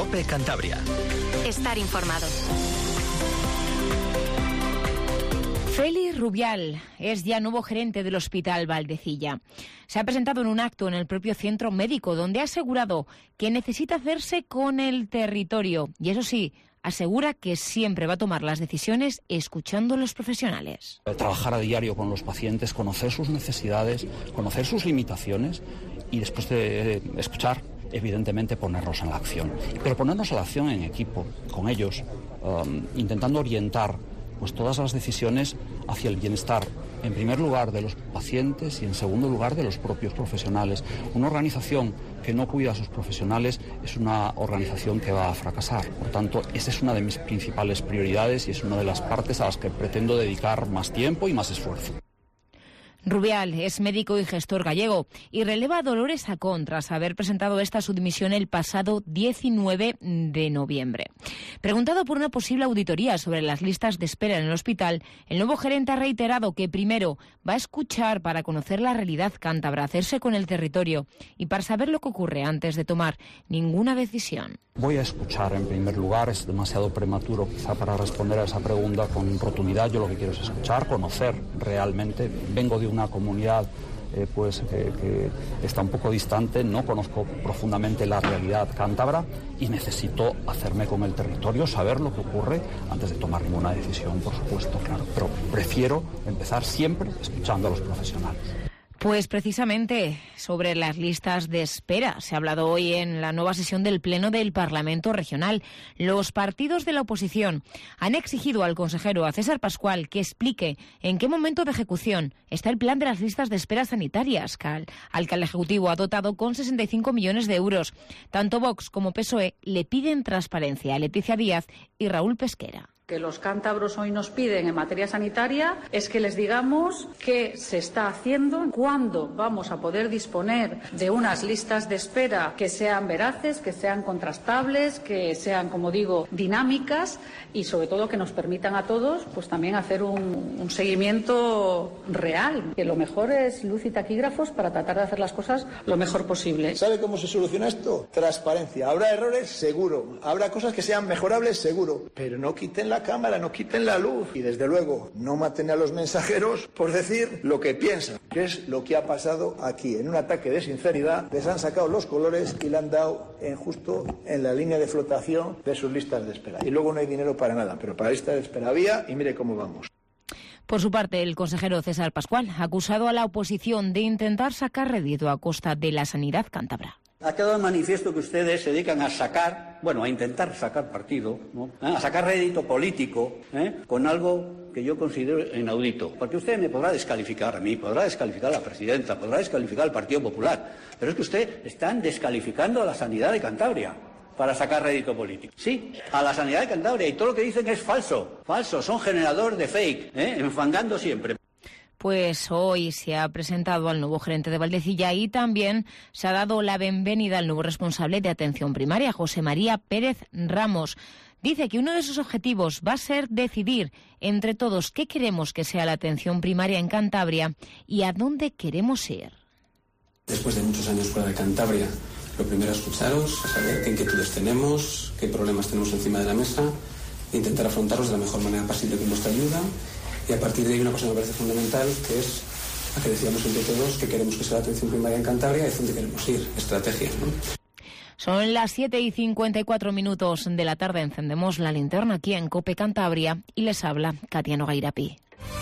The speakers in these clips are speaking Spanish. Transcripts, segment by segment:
COPE Cantabria. Estar informado. Félix Rubial es ya nuevo gerente del Hospital Valdecilla. Se ha presentado en un acto en el propio centro médico donde ha asegurado que necesita hacerse con el territorio y, eso sí, asegura que siempre va a tomar las decisiones escuchando a los profesionales. Trabajar a diario con los pacientes, conocer sus necesidades, conocer sus limitaciones y después de escuchar, evidentemente ponernos en la acción. Pero ponernos en la acción en equipo, con ellos, intentando orientar pues todas las decisiones hacia el bienestar, en primer lugar de los pacientes y en segundo lugar de los propios profesionales. Una organización que no cuida a sus profesionales es una organización que va a fracasar. Por tanto, esa es una de mis principales prioridades y es una de las partes a las que pretendo dedicar más tiempo y más esfuerzo. Rubial es médico y gestor gallego y releva a Dolores Acón tras haber presentado esta su dimisión el pasado 19 de noviembre. Preguntado por una posible auditoría sobre las listas de espera en el hospital, el nuevo gerente ha reiterado que primero va a escuchar para conocer la realidad cántabra, hacerse con el territorio y para saber lo que ocurre antes de tomar ninguna decisión. Voy a escuchar en primer lugar, es demasiado prematuro quizá para responder a esa pregunta con rotundidad. Yo lo que quiero es escuchar, conocer realmente. Vengo de una comunidad que está un poco distante, no conozco profundamente la realidad cántabra y necesito hacerme con el territorio, saber lo que ocurre antes de tomar ninguna decisión, por supuesto, claro. Pero prefiero empezar siempre escuchando a los profesionales. Pues precisamente sobre las listas de espera se ha hablado hoy en la nueva sesión del Pleno del Parlamento Regional. Los partidos de la oposición han exigido al consejero, a César Pascual, que explique en qué momento de ejecución está el plan de las listas de espera sanitarias, al que el Ejecutivo ha dotado con 65 millones de euros. Tanto Vox como PSOE le piden transparencia a Leticia Díaz y Raúl Pesquera. Que los cántabros hoy nos piden en materia sanitaria es que les digamos qué se está haciendo, cuándo vamos a poder disponer de unas listas de espera que sean veraces, que sean contrastables, que sean, como digo, dinámicas y sobre todo que nos permitan a todos pues también hacer un seguimiento real. Que lo mejor es luz y taquígrafos para tratar de hacer las cosas lo mejor posible. ¿Sabe cómo se soluciona esto? Transparencia. Habrá errores, seguro. Habrá cosas que sean mejorables, seguro. Pero no quiten la cámara, no quiten la luz y desde luego no maten a los mensajeros por decir lo que piensan, que es lo que ha pasado aquí. En un ataque de sinceridad les han sacado los colores y le han dado justo en la línea de flotación de sus listas de espera. Y luego no hay dinero para nada, pero para listas de espera había y mire cómo vamos. Por su parte, el consejero César Pascual ha acusado a la oposición de intentar sacar rédito a costa de la sanidad cántabra. Ha quedado de manifiesto que ustedes se dedican a sacar, a intentar sacar partido, ¿no? A sacar rédito político, con algo que yo considero inaudito. Porque usted me podrá descalificar a mí, podrá descalificar a la presidenta, podrá descalificar al Partido Popular, pero es que usted están descalificando a la sanidad de Cantabria para sacar rédito político. Sí, a la sanidad de Cantabria, y todo lo que dicen es falso, son generadores de fake, enfangando siempre. Pues hoy se ha presentado al nuevo gerente de Valdecilla y también se ha dado la bienvenida al nuevo responsable de atención primaria, José María Pérez Ramos. Dice que uno de sus objetivos va a ser decidir entre todos qué queremos que sea la atención primaria en Cantabria y a dónde queremos ir. Después de muchos años fuera de Cantabria, lo primero es escucharos, a saber qué inquietudes tenemos, qué problemas tenemos encima de la mesa, e intentar afrontarlos de la mejor manera posible con vuestra ayuda. Y a partir de ahí una cosa me parece fundamental, que es a que decidamos entre todos que queremos que sea la atención primaria en Cantabria y hacia dónde queremos ir, estrategia, ¿no? Son las 7:54 de la tarde, encendemos la linterna aquí en COPE Cantabria y les habla Katia Nogairapi.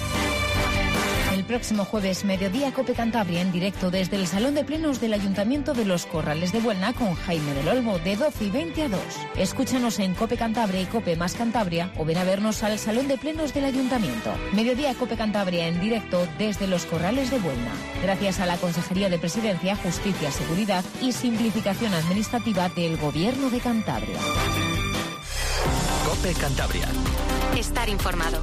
El próximo jueves, mediodía, COPE Cantabria en directo desde el Salón de Plenos del Ayuntamiento de Los Corrales de Buelna con Jaime del Olmo de 12:20 a 2. Escúchanos en COPE Cantabria y COPE más Cantabria o ven a vernos al Salón de Plenos del Ayuntamiento. Mediodía, COPE Cantabria en directo desde Los Corrales de Buelna. Gracias a la Consejería de Presidencia, Justicia, Seguridad y Simplificación Administrativa del Gobierno de Cantabria. COPE Cantabria. Estar informado.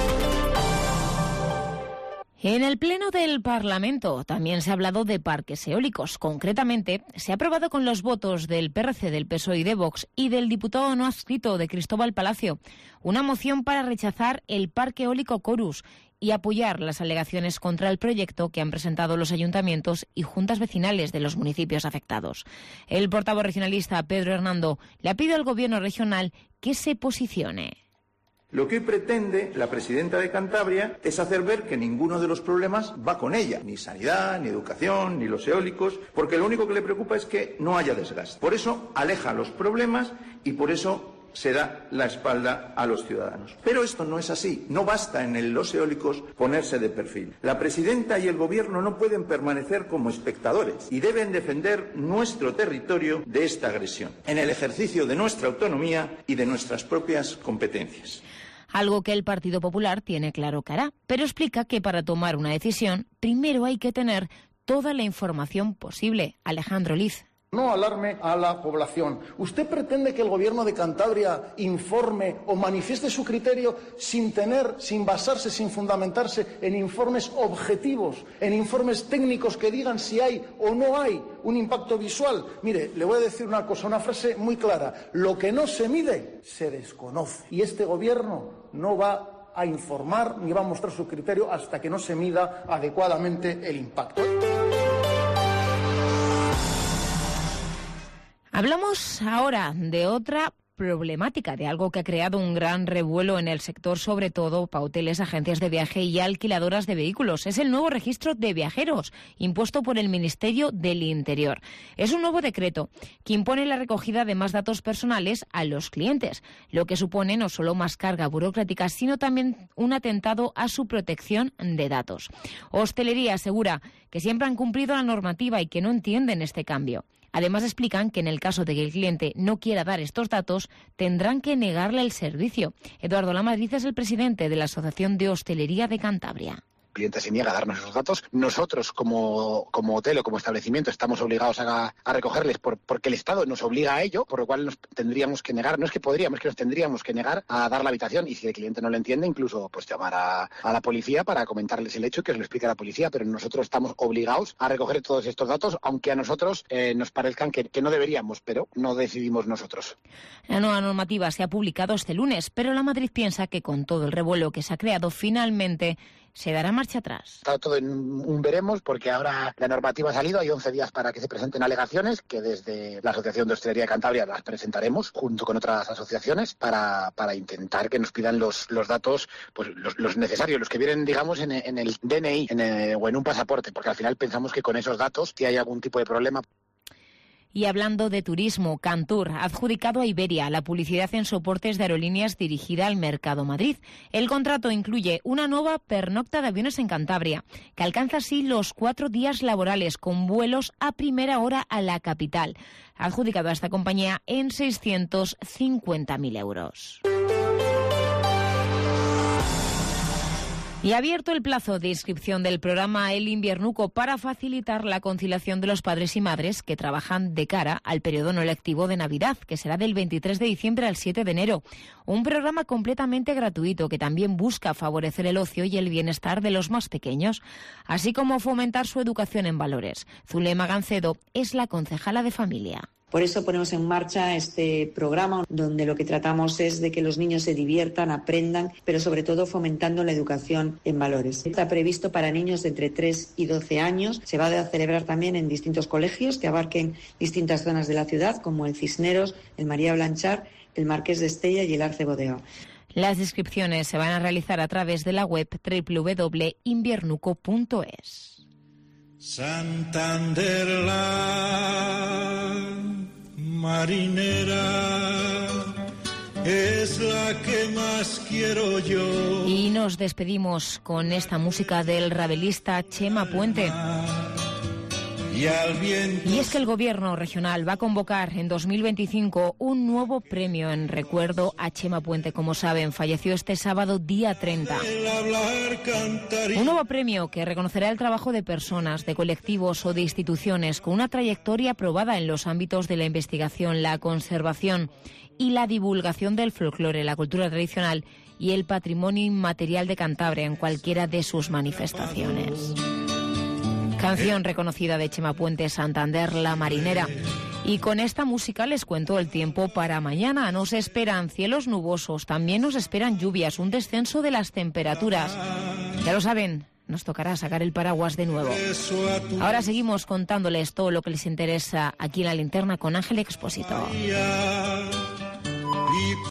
En el Pleno del Parlamento también se ha hablado de parques eólicos. Concretamente, se ha aprobado con los votos del PRC, del PSOE y de Vox y del diputado no adscrito de Cristóbal Palacio una moción para rechazar el parque eólico Corus y apoyar las alegaciones contra el proyecto que han presentado los ayuntamientos y juntas vecinales de los municipios afectados. El portavoz regionalista Pedro Hernando le ha pedido al Gobierno regional que se posicione. Lo que hoy pretende la presidenta de Cantabria es hacer ver que ninguno de los problemas va con ella, ni sanidad, ni educación, ni los eólicos, porque lo único que le preocupa es que no haya desgaste. Por eso aleja los problemas y por eso se da la espalda a los ciudadanos. Pero esto no es así. No basta en los eólicos ponerse de perfil. La presidenta y el Gobierno no pueden permanecer como espectadores y deben defender nuestro territorio de esta agresión, en el ejercicio de nuestra autonomía y de nuestras propias competencias. Algo que el Partido Popular tiene claro que hará, pero explica que para tomar una decisión primero hay que tener toda la información posible. Alejandro Liz. No alarme a la población. ¿Usted pretende que el Gobierno de Cantabria informe o manifieste su criterio sin basarse, sin fundamentarse en informes objetivos, en informes técnicos que digan si hay o no hay un impacto visual? Mire, le voy a decir una cosa, una frase muy clara. Lo que no se mide, se desconoce. Y este Gobierno no va a informar ni va a mostrar su criterio hasta que no se mida adecuadamente el impacto. Hablamos ahora de otra problemática, de algo que ha creado un gran revuelo en el sector, sobre todo para hoteles, agencias de viaje y alquiladoras de vehículos. Es el nuevo registro de viajeros, impuesto por el Ministerio del Interior. Es un nuevo decreto que impone la recogida de más datos personales a los clientes, lo que supone no solo más carga burocrática, sino también un atentado a su protección de datos. Hostelería asegura que siempre han cumplido la normativa y que no entienden este cambio. Además, explican que en el caso de que el cliente no quiera dar estos datos, tendrán que negarle el servicio. Eduardo Lamadrid es el presidente de la Asociación de Hostelería de Cantabria. El cliente se niega a darnos esos datos. Nosotros, como hotel o como establecimiento, estamos obligados a recogerles porque el Estado nos obliga a ello, por lo cual nos tendríamos que negar, no es que podríamos, es que nos tendríamos que negar a dar la habitación, y si el cliente no lo entiende, incluso pues llamar a la policía para comentarles el hecho y que se lo explique a la policía, pero nosotros estamos obligados a recoger todos estos datos, aunque a nosotros nos parezcan que no deberíamos, pero no decidimos nosotros. La nueva normativa se ha publicado este lunes, pero Lamadrid piensa que con todo el revuelo que se ha creado, finalmente se dará marcha atrás. Está todo en un veremos, porque ahora la normativa ha salido, hay 11 días para que se presenten alegaciones, que desde la Asociación de Hostelería de Cantabria las presentaremos junto con otras asociaciones para intentar que nos pidan los datos, pues los necesarios, los que vienen, digamos, en el DNI o en un pasaporte, porque al final pensamos que con esos datos, si hay algún tipo de problema. Y hablando de turismo, Cantur ha adjudicado a Iberia la publicidad en soportes de aerolíneas dirigida al Mercado Madrid. El contrato incluye una nueva pernocta de aviones en Cantabria, que alcanza así los 4 días laborales con vuelos a primera hora a la capital. Ha adjudicado a esta compañía en 650.000 euros. Y ha abierto el plazo de inscripción del programa El Inviernuco para facilitar la conciliación de los padres y madres que trabajan de cara al periodo no lectivo de Navidad, que será del 23 de diciembre al 7 de enero. Un programa completamente gratuito que también busca favorecer el ocio y el bienestar de los más pequeños, así como fomentar su educación en valores. Zulema Gancedo es la concejala de familia. Por eso ponemos en marcha este programa, donde lo que tratamos es de que los niños se diviertan, aprendan, pero sobre todo fomentando la educación en valores. Está previsto para niños de entre 3 y 12 años. Se va a celebrar también en distintos colegios que abarquen distintas zonas de la ciudad, como el Cisneros, el María Blanchard, el Marqués de Estella y el Arce Bodega. Las inscripciones se van a realizar a través de la web www.inviernuco.es. Santander, la marinera, es la que más quiero yo. Y nos despedimos con esta música del rabelista Chema Puente. Y es que el Gobierno regional va a convocar en 2025 un nuevo premio en recuerdo a Chema Puente. Como saben, falleció este sábado día 30. Un nuevo premio que reconocerá el trabajo de personas, de colectivos o de instituciones con una trayectoria probada en los ámbitos de la investigación, la conservación y la divulgación del folclore, la cultura tradicional y el patrimonio inmaterial de Cantabria en cualquiera de sus manifestaciones. Canción reconocida de Chema Puente, Santander, La Marinera. Y con esta música les cuento el tiempo para mañana. Nos esperan cielos nubosos, también nos esperan lluvias, un descenso de las temperaturas. Ya lo saben, nos tocará sacar el paraguas de nuevo. Ahora seguimos contándoles todo lo que les interesa aquí en La Linterna con Ángel Expósito.